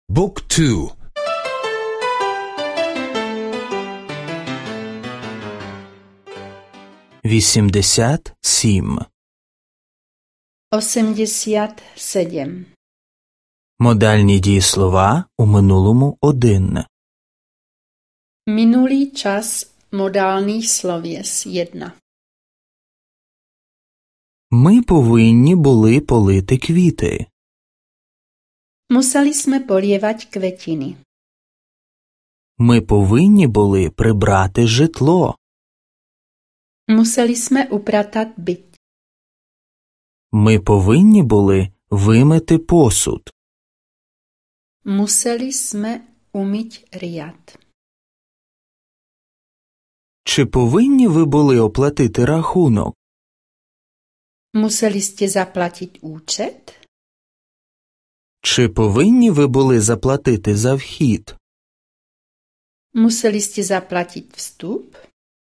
Book 2. 87. 87. Модальні дієслова у минулому один. Minulý čas modálných slověs 1. Ми повинні були полити квіти. Museli jsme polievať kvetiny. Ми повинні були прибрати житло. Museli jsme upratat byt. Ми повинні були вимити посуд. Museli jsme umyť riad. Чи повинні ви були оплатити рахунок? Museli ste zaplatiť účet? Чи повинні ви були заплатити за вхід? Museli ste zaplatiť vstup?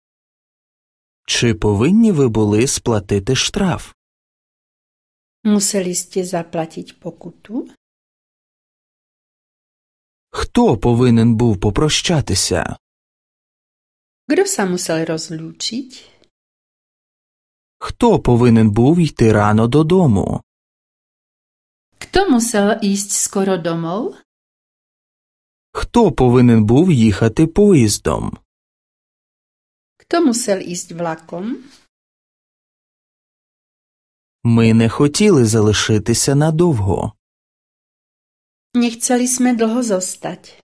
Чи повинні ви були сплатити штраф? Museli ste zaplatiť pokutu? Хто повинен був попрощатися? Kto sa musel rozlúčiť? Хто повинен був йти рано додому? Kto musel ísť skoro domov? Хто повинен був їхати поїздом? Kto musel ísť vlakom? Ми не хотіли залишитися надовго. Nechceli sme dlho zostať.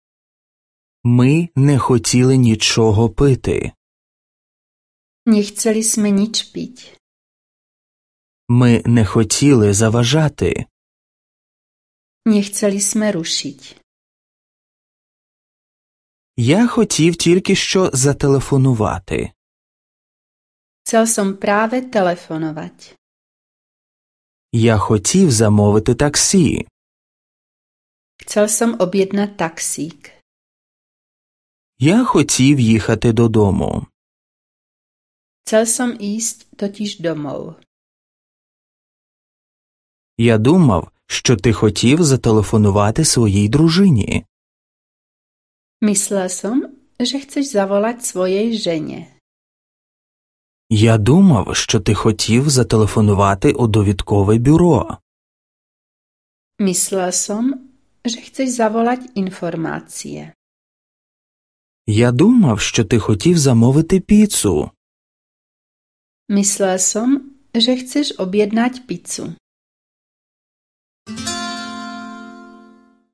Ми не хотіли нічого пити. Nechceli sme nič piť. Ми не хотіли заважати. Nechceli sme rušiť. Я хотів тільки що зателефонувати. Chcel som práve telefonovať. Я хотів замовити таксі. Chcel som objednať taxík. Я хотів їхати додому. Chcel som ísť totiž domov. Я думав, що ти хотів зателефонувати своїй дружині. Myslel som, že chceš zavolať svojej žene. Я думав, що ти хотів зателефонувати у довідкове бюро. Myslel som, že chceš zavolať informácie. Я думав, що ти хотів замовити піцу. Myslel som, že chceš objednať pizzu.